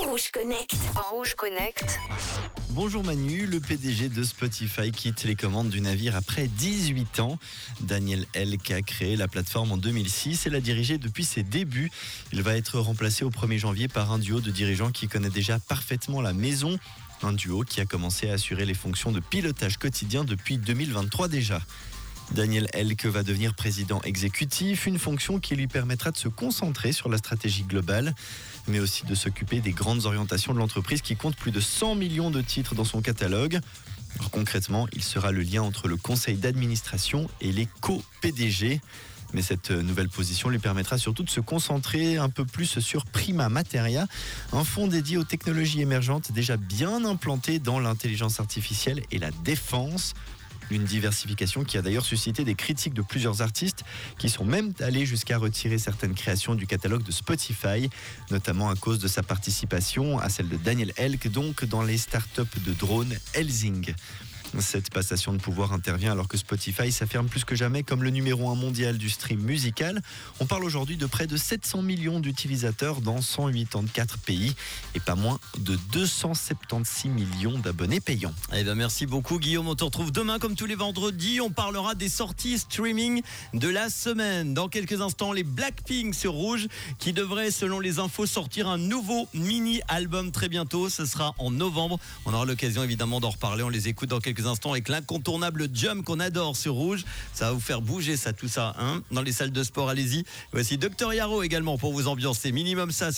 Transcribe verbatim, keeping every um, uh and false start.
Rouge Connect. Rouge Connect. Bonjour Manu, le P D G de Spotify quitte les commandes du navire après dix-huit ans. Daniel Ek a créé la plateforme en deux mille six et l'a dirigée depuis ses débuts. Il va être remplacé au premier janvier par un duo de dirigeants qui connaît déjà parfaitement la maison. Un duo qui a commencé à assurer les fonctions de pilotage quotidien depuis deux mille vingt-trois déjà. Daniel Ek va devenir président exécutif, une fonction qui lui permettra de se concentrer sur la stratégie globale, mais aussi de s'occuper des grandes orientations de l'entreprise qui compte plus de cent millions de titres dans son catalogue. Alors concrètement, il sera le lien entre le conseil d'administration et les co-P D G. Mais cette nouvelle position lui permettra surtout de se concentrer un peu plus sur Prima Materia, un fonds dédié aux technologies émergentes déjà bien implanté dans l'intelligence artificielle et la défense. Une diversification qui a d'ailleurs suscité des critiques de plusieurs artistes qui sont même allés jusqu'à retirer certaines créations du catalogue de Spotify, notamment à cause de sa participation à celle de Daniel Ek, donc dans les startups de drones Helsing. Cette passation de pouvoir intervient alors que Spotify s'affirme plus que jamais comme le numéro un mondial du stream musical. On parle aujourd'hui de près de sept cents millions d'utilisateurs dans cent quatre-vingt-quatre pays et pas moins de deux cent soixante-seize millions d'abonnés payants. Eh bien, merci beaucoup Guillaume, on te retrouve demain comme tous les vendredis. On parlera des sorties streaming de la semaine. Dans quelques instants, les Blackpink sur Rouge qui devraient, selon les infos, sortir un nouveau mini-album très bientôt. Ce sera en novembre. On aura l'occasion évidemment d'en reparler. On les écoute dans quelques instants avec l'incontournable Jump qu'on adore sur Rouge. Ça va vous faire bouger ça, tout ça, hein, dans les salles de sport, allez-y. Voici Docteur Yaro également pour vous ambiancer. Minimum ça.